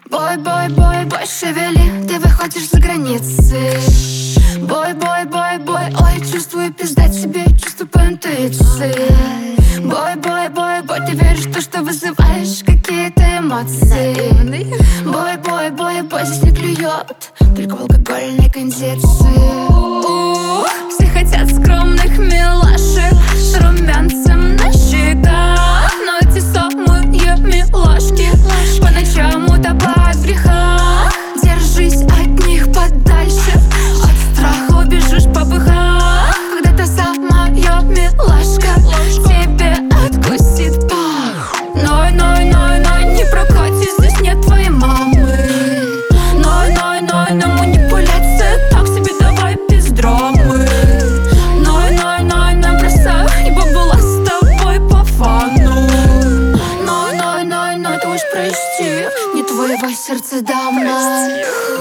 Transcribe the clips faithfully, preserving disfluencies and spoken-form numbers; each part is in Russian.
Бой, бой, бой, бой, шевели, ты выходишь за границы. Бой, бой, бой, бой, ой, чувствую, пиздать себе, чувствую по интуиции. Бой, бой, бой, бой, ты веришь в то, что вызываешь какие-то эмоции. Бой, бой, бой, бой, здесь не клюет, только в алкогольной кондиции. Ух, все хотят скромных милашек с румянцем на щеках, но эти самые милашки по ночам утопают в грехах. Держись от них подальше, от страха убежишь по быхах. Когда та самая милашка тебе откусит пах. Ной, ной, ной, ной, не прокатит, здесь нет твоей мамы. Ной, ной, ной, на манипуляции, так себе давай без драмы. Ной, ной, ной, на бросай, ибо была с тобой по фану. Ной, ной, ной, ной, ты уж прости, не твоего сердца дама.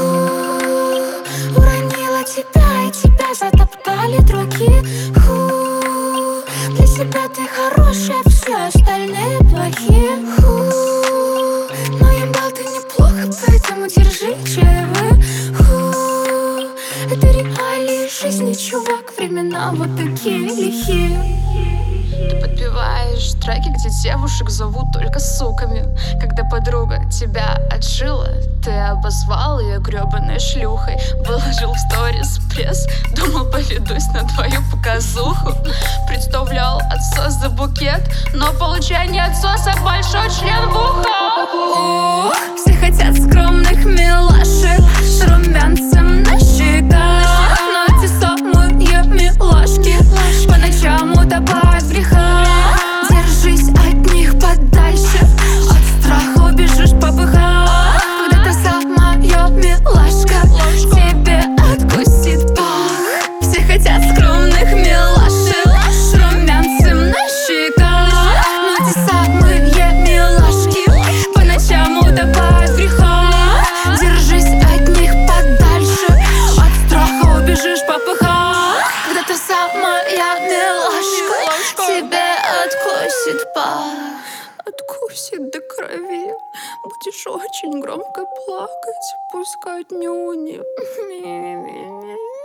Уронила тебя, и тебя затоптали другие. Ху, для себя ты хорошая, все остальные плохие. Ху, но ебал ты неплохо, поэтому держи чаевые. Ху, это реалии жизни, чувак, времена вот такие лихие. Ты подпеваешь треки, где девушек зовут только суками. Когда подруга тебя отшила, ты обозвал ее гребаной шлюхой. Выложил в сторис пресс, думал, поведусь на твою показуху. Представлял отсос за букет, но получение отсоса большой член в ухо. Все хотят скромных милашек с румянцем на щеках, но эти самые милашки по ночам утопают в грехах. Держись от них подальше, от страха убежишь по быхах. Когда та самая милашка тебе откусит пах. Все хотят скромных милашек с румянцем на щеках, но эти самые милашки по ночам утопают в грехах. Держись от них подальше, от страха убежишь по быхах. Когда та самая милашка тебе откусит пах. Откусит до крови, будешь очень громко плакать, пускать нюни.